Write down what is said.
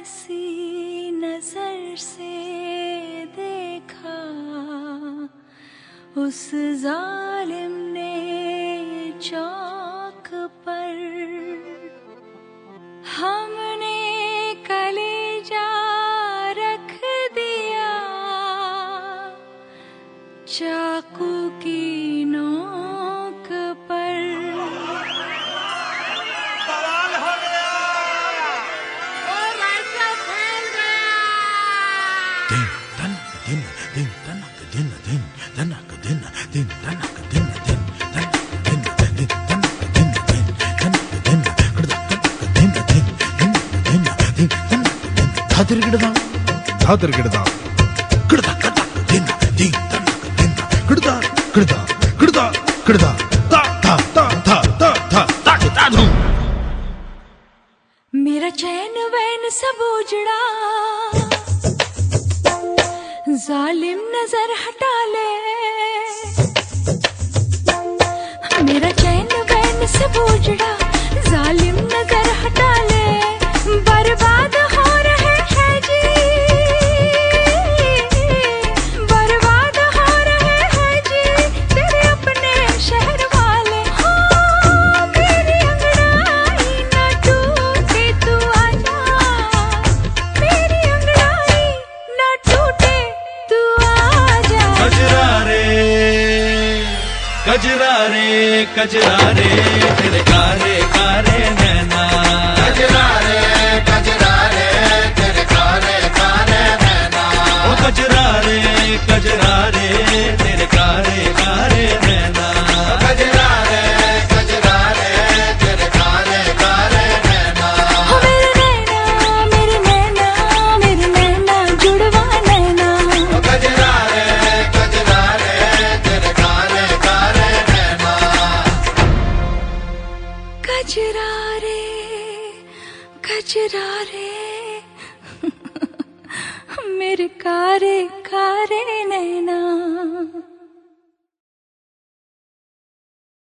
सी नजर से देखा उस जालिम ने चौक पर हमने कलेजा रख दिया चाकू की नोक पर। बवाल हो गया और रास्ता फैल गया। दिन तनक दिन दिन तनक दिन दिन तनक दिन दिन तनक दिन दिन तनक दिन दिन तनक दिन दिन तनक दिन कड़दा तनक दिन दिन दिन दिन दिन तनक दिन धातर गिड़दा कड़दा कड़दा दिन दिन तनक दिन कड़दा कड़दा कड़दा कड़दा ता ता ता ता ता ता ता ता धू। मेरा चैन वैन सब उजड़ा जालिम नजर हटा ले। मेरा चैन वैन सब उजड़ा जालिम नजर हटा ले। बर्बाद हो रहे हैं जी बर्बाद हो रहे हैं जी तेरे अपने शहर वाले। हाँ मेरी अंगड़ाई न टूटे तू आजा मेरी अंगड़ाई न टूटे तू आजा। कजरा रे कजरा रे तेरे कारे कारे नैना। कजरा रे तेरे कारे कारे नैना। ओ कजरा रे तेरे कारे कारे नैना। कजरा रे तेरे कारे कारे नैना। हो मेरे नैना जुड़वा नैना। कजरा रे तेरे कारे कारे नैना। कजरा रे मेरे कारे कारे नैना।